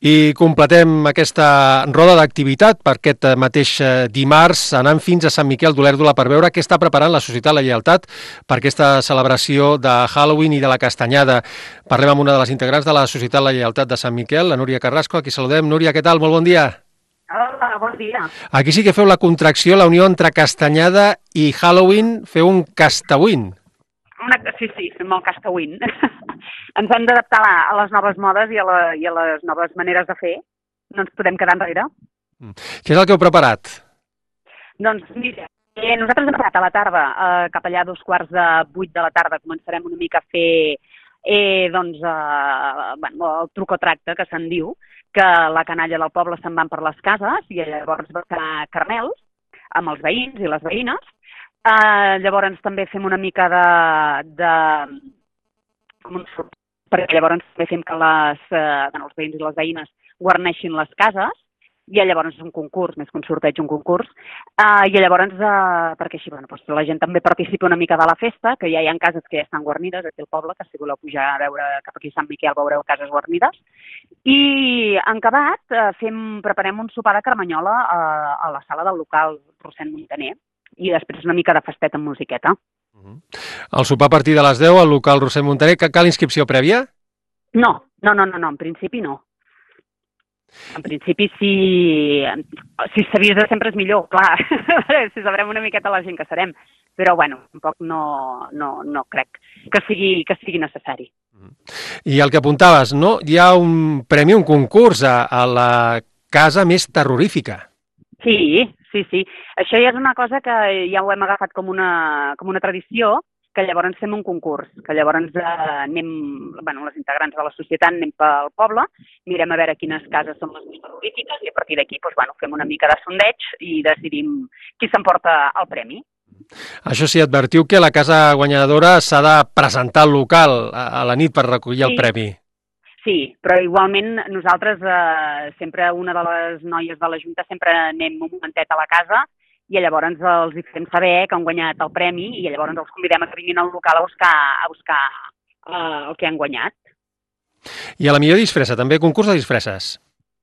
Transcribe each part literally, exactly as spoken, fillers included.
I completem aquesta roda d'activitat per aquest mateix dimarts, anant fins a Sant Miquel d'Olèrdola per veure què està preparant la Societat La Lleialtat per aquesta celebració de Halloween i de la Castanyada. Parlem amb una de les integrants de la Societat La Lleialtat de Sant Miquel, la Núria Carrasco, a qui saludem. Núria, què tal? Molt bon dia. Hola, bon dia. Aquí sí que feu la contracció, la unió entre Castanyada i Halloween, feu un Castawin. Una, sí, sí, fem el Castawin. Ens hem d'adaptar a les noves modes i a, la, i a les noves maneres de fer. No ens podem quedar enrere. Mm. Què és el que heu preparat? Doncs mira, eh, nosaltres hem preparat a la tarda, eh, cap allà a dos quarts de vuit de la tarda, començarem una mica a fer eh, doncs, eh, bueno, el truc o tracte, que se'n diu, que la canalla del poble se'n van per les cases i llavors va buscar caramels amb els veïns i les veïnes. Uh, llavors també fem una mica de... de com un sort, perquè llavors també fem que les, uh, bueno, els veïns i les veïnes guarneixin les cases i llavors és un concurs, més que un sorteig, un concurs. Uh, I llavors, uh, perquè així bueno, doncs la gent també participa una mica de la festa, que ja hi ha cases que ja estan guarnides aquí al poble, que si voleu pujar a veure cap aquí a Sant Miquel veureu cases guarnides. I en acabat uh, fem, preparem un sopar de carmanyola uh, a la sala del local Rossend Muntaner i després una mica de festet amb musiqueta. Uh -huh. El sopar a partir de les deu al local Rossend Muntaner, que cal inscripció prèvia? No, no, no, no, no, en principi no. En principi, si, si s'avisa sempre és millor, clar, si sabrem una miqueta la gent que serem, però bueno, tampoc no, no, no crec que sigui, que sigui necessari. I el que apuntaves, no? Hi ha un premi, un concurs a, a la casa més terrorífica. Sí, sí, sí. Això ja és una cosa que ja ho hem agafat com una, com una tradició, que llavors fem un concurs, que llavors eh, anem, bueno, les integrants de la societat anem pel poble, mirem a veure quines cases són les més terrorífiques i a partir d'aquí doncs, bueno, fem una mica de sondeig i decidim qui s'emporta el premi. Això sí, advertiu que la casa guanyadora s'ha de presentar al local a, a la nit per recollir sí. el premi. Sí, però igualment nosaltres, eh, sempre una de les noies de la Junta, sempre anem un momentet a la casa i llavors els hi fem saber que han guanyat el premi i llavors els convidem a que vinguin al local a buscar, a buscar uh, el que han guanyat. I a la millor disfressa, també concurs de disfresses?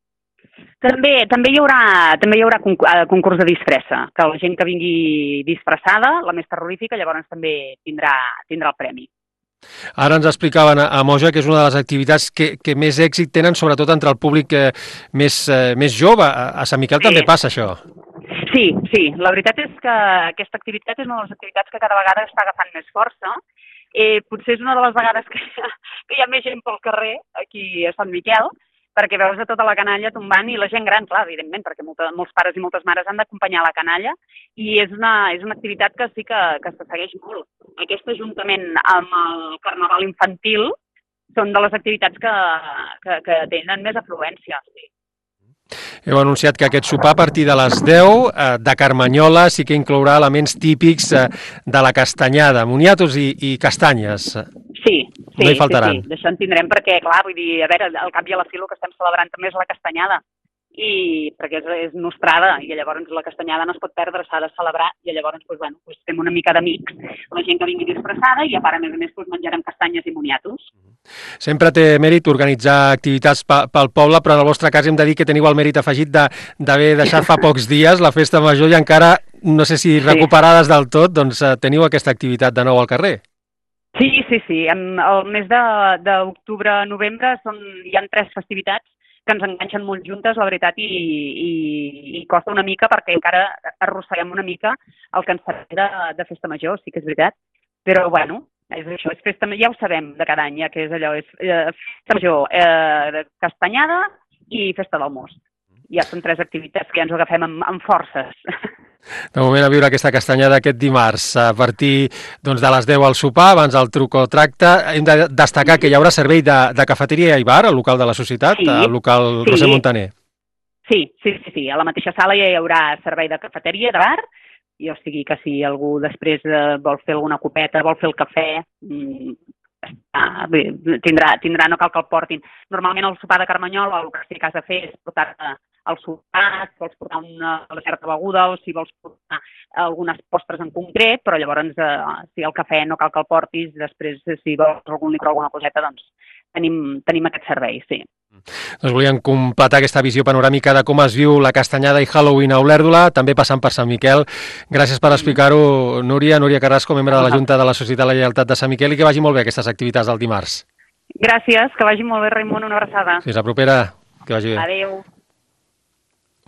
També, també hi haurà, també hi haurà concurs de disfressa, que la gent que vingui disfressada, la més terrorífica, llavors també tindrà, tindrà el premi. Ara ens explicaven a Moja que és una de les activitats que, que més èxit tenen, sobretot entre el públic eh, més, eh, més jove. A Sant Miquel sí. També passa això. Sí, sí. La veritat és que aquesta activitat és una de les activitats que cada vegada està agafant més força. Eh, potser és una de les vegades que, que hi ha més gent pel carrer, aquí a Sant Miquel, perquè veus a tota la canalla tombant i la gent gran, clar, evidentment, perquè molta, molts pares i moltes mares han d'acompanyar la canalla i és una, és una activitat que sí que, que se segueix molt. Aquest ajuntament amb el Carnaval infantil són de les activitats que, que, que tenen més afluència, sí. Heu anunciat que aquest sopar a partir de les deu eh, de Carmanyola sí que inclourà elements típics eh, de la castanyada, moniatos i, i castanyes. Sí, sí, no hi faltaran. sí, sí. D'això en tindrem perquè, clar, vull dir, a veure, al cap i a la fi el que estem celebrant també és la castanyada, i perquè és, és nostrada, i llavors la castanyada no es pot perdre, s'ha de celebrar, i llavors doncs, bueno, doncs fem una mica d'amics, la gent que vingui disfressada, i a part, a més a més, doncs menjarem castanyes i moniatos. Sempre té mèrit organitzar activitats pel poble, però en el vostre cas hem de dir que teniu el mèrit afegit d'haver deixat fa pocs dies la festa major i encara, no sé si recuperades del tot, doncs teniu aquesta activitat de nou al carrer. Sí, sí, sí. En el mes d'octubre-novembre hi ha tres festivitats que ens enganxen molt juntes, la veritat, i, i, i costa una mica perquè encara arrosseguem una mica el que ens farà de, de festa major, sí que és veritat. Però, bueno, és això, és festa, ja ho sabem de cada any, ja que és allò, és eh, festa major, eh, castanyada i festa del most. Ja són tres activitats que ja ens ho agafem amb, amb forces. De moment a viure aquesta castanyada aquest dimarts, a partir doncs, de les deu al sopar, abans del truc o tracte. Hem de destacar que hi haurà servei de, de cafeteria i bar al local de la societat, sí, al local sí. Rossend Muntaner. Sí, sí, sí, sí, a la mateixa sala ja hi haurà servei de cafeteria, de bar, i o sigui que si algú després eh, vol fer alguna copeta, vol fer el cafè, mm, ah, bé, tindrà, tindrà, no cal que el portin. Normalment el sopar de Carmanyola el que sí que has de fer és portar-te el sopar, si vols portar una, una certa beguda o si vols portar algunes postres en concret, però llavors eh, si el cafè no cal que el portis, després si vols algun licor o alguna coseta, doncs tenim, tenim aquest servei, sí. Doncs volíem completar aquesta visió panoràmica de com es viu la Castanyada i Halloween a Olèrdola, també passant per Sant Miquel. Gràcies per explicar-ho, Núria, Núria Carrasco, membre de la Junta de la Societat La Lleialtat de Sant Miquel, i que vagi molt bé aquestes activitats del dimarts. Gràcies, que vagi molt bé, Raimon, una abraçada. Fins la propera, que vagi bé. Adéu.